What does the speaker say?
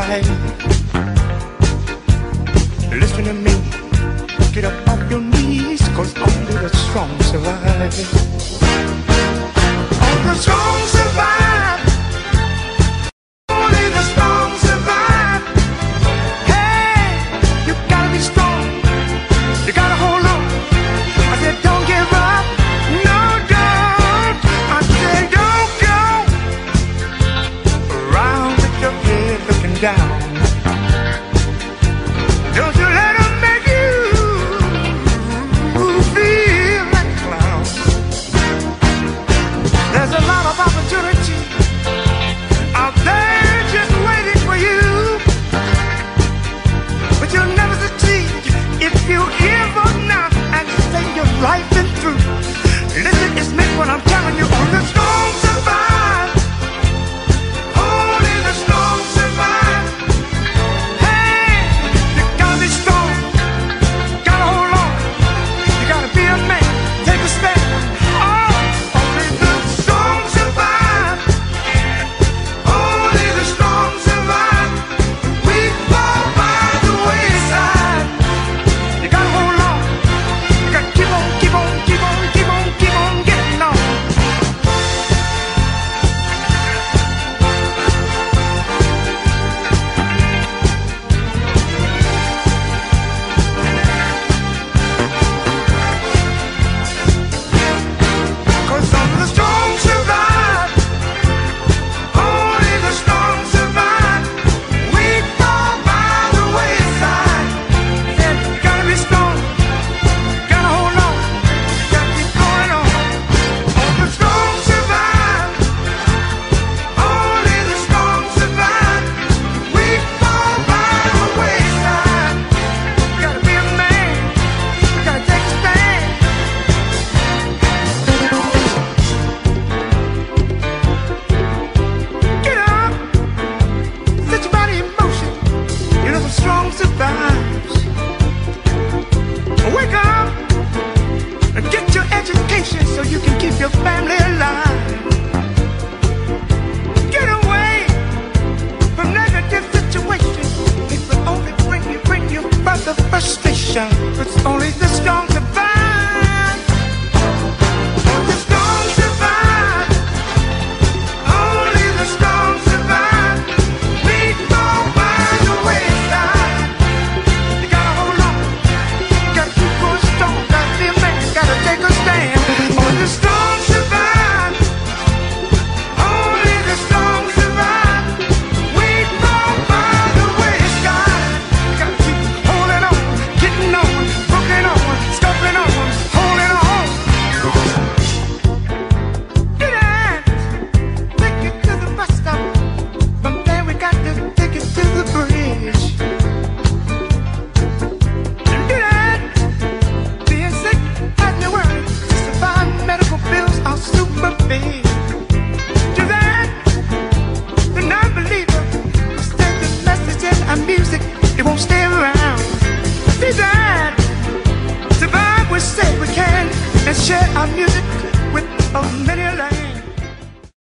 life. Listen to me, get up off your knees, 'cause only the strong survive. Only the strong survive. Only the strong survive. Hey, you gotta be strong. You gotta hold on. I said don't give up. No, don't. I said don't go around with your head looking down. Don't you let them make you feel like a clown. There's a lot of opportunity out there just waiting for you, but you'll never succeed if you give up now and stay your life in through. Listen, it's meant what I'm telling you. Only the strong survive. Only the strong survive. Hey, you gotta be strong. Gotta hold on. You gotta be a man. Take a stand. Oh, only the strong survive. Only the strong survive. We fall by the wayside. You gotta hold on. You gotta keep on, keep on, keep on, keep on, keep on getting on. Cause only the strong survive. Only the strong survive. We fall by the wayside. Said you gotta be strong. Gotta hold on. Gotta keep going on. Only the strong survive. Only the strong survive. We fall by the wayside. Gotta be a man. Gotta take a stand. Get up. Set your body in motion. You know the strong survives. Wake up and get your education so you can keep your family alive. Get away from negative situations. It will only bring you further frustration. It's only the strong survive. Only the strong survive. Only the strong survive. We fall by the wayside. You gotta hold on. You gotta keep going strong. Gotta be a man. Gotta take a stand. Only the strong survive. Only the strong survive. We fall by the wayside. You gotta keep holding on, getting on, booking on, scuffling on, holding on. Get out. Take it to the bus stop. From there we got to take it to the bridge. Get out. Being sick has me worried. Survive medical bills are super big. Do that. The non-believer will send the message in our music. It won't stay around. See that. Survive, we say we can, and share our music